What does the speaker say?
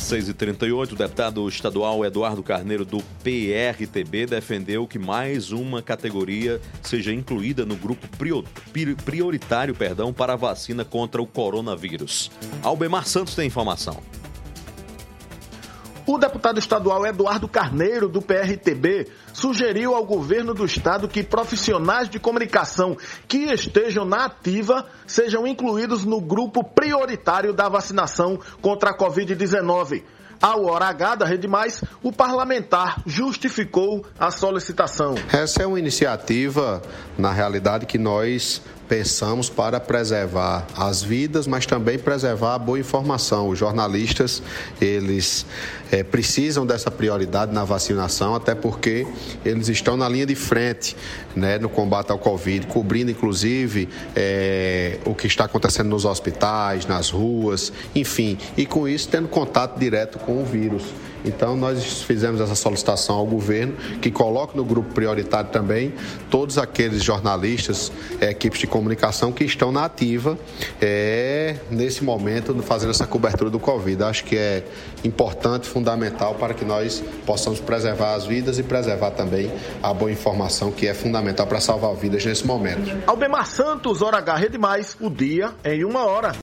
6h38, o deputado estadual Eduardo Carneiro, do PRTB, defendeu que mais uma categoria seja incluída no grupo prioritário para a vacina contra o coronavírus. Albemar Santos tem informação. O deputado estadual Eduardo Carneiro, do PRTB, sugeriu ao governo do estado que profissionais de comunicação que estejam na ativa sejam incluídos no grupo prioritário da vacinação contra a Covid-19. Ao Hora H da Rede Mais, o parlamentar justificou a solicitação. Essa é uma iniciativa, na realidade, que nós pensamos para preservar as vidas, mas também preservar a boa informação. Os jornalistas, eles precisam dessa prioridade na vacinação, até porque eles estão na linha de frente, né, no combate ao Covid, cobrindo, inclusive, o que está acontecendo nos hospitais, nas ruas, enfim, e com isso tendo contato direto com o vírus. Então, nós fizemos essa solicitação ao governo, que coloque no grupo prioritário também todos aqueles jornalistas, equipes de comunicação que estão na ativa nesse momento, fazendo essa cobertura do Covid. Acho que é importante, fundamental para que nós possamos preservar as vidas e preservar também a boa informação, que é fundamental para salvar vidas nesse momento. Albemar Santos, Hora H, Rede Mais, o dia em 1 hora.